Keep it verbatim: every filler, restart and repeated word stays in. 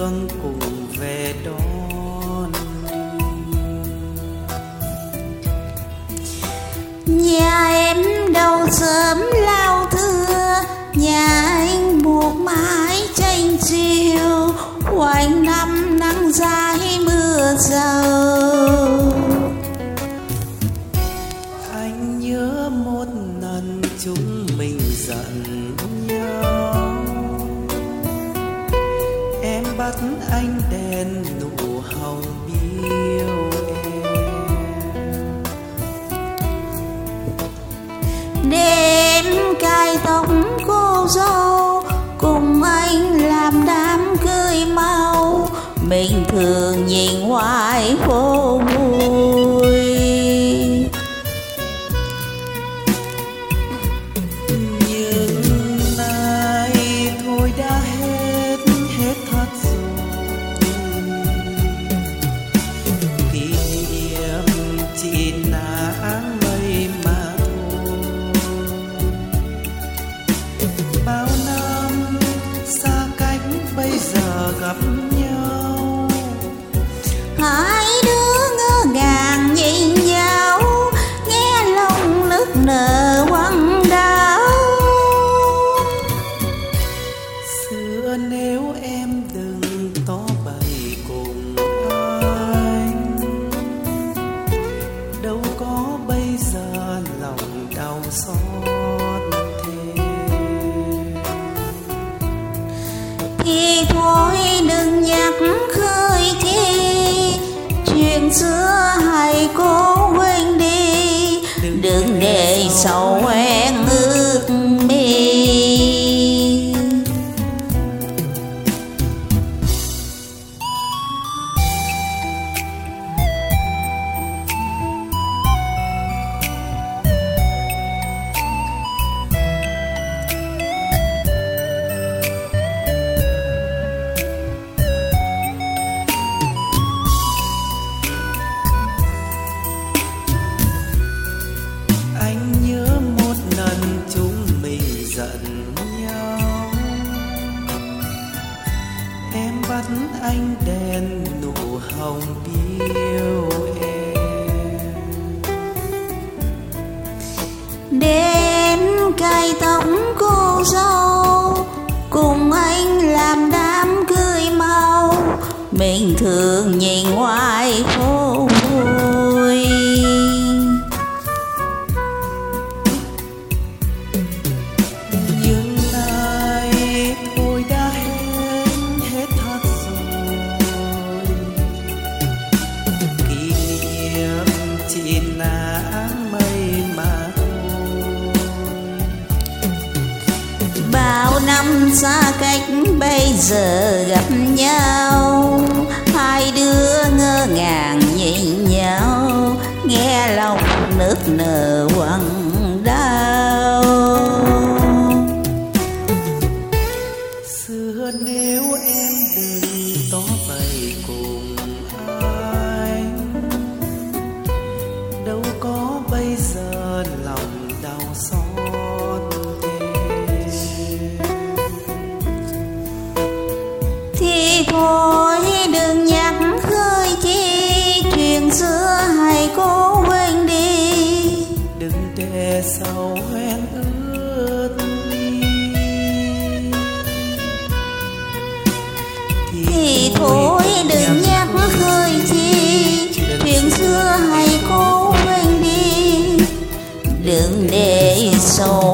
thương cùng về đón. Nhà em đầu sớm lao thưa, nhà anh một mái tranh chiều, quanh năm nắng dài mưa dầu. Anh nhớ một lần chúng mình giận nhau, em bắt anh đèn nụ hồng biêu em. Đêm cài tóc cô dâu, cùng anh làm đám cưới mau, mình thường nhìn ngoài phố vui. Nhưng nay thôi đã hết, hết thật rồi. Kỷ niệm chỉ là áng mây mà thôi. Bao năm xa cách bây giờ gặp nhau, Hai đứa ngỡ ngàng nhìn nhau, nghe lòng nức nở quặn đau. xưa nếu em đừng tỏ bày cùng anh, đâu có bây giờ lòng đau xót thế. Thì thôi đừng nhắc khơi chi, chuyện xưa hãy cố quên đi, đừng để sầu hoen ước mi. Anh nhớ một lần chúng mình giận nhau, em bắt anh đèn nụ hồng biêu em. Đêm cài tóc cô dâu, cùng anh làm đám cưới mau, mình thường nhìn ngoài phố vui. Nhưng nay thôi đã hết, hết thật rồi. Kỷ niệm chỉ là áng mây mà thôi. Bao năm xa cách bây giờ gặp nhau, hai đứa ngỡ ngàng nhìn nhau, nghe lòng nức nở quặn đau. Xưa nếu em đừng tỏ bày cùng anh, đâu có bây giờ lòng đau xót thế. Thì thôi đừng nhắc khơi chi, chuyện xưa hãy cố quên đi, Đừng để sầu hoen ướt mi. thì thôi đừng nhắc khơi chi, chuyện xưa hãy cố quên đi, đừng để sầu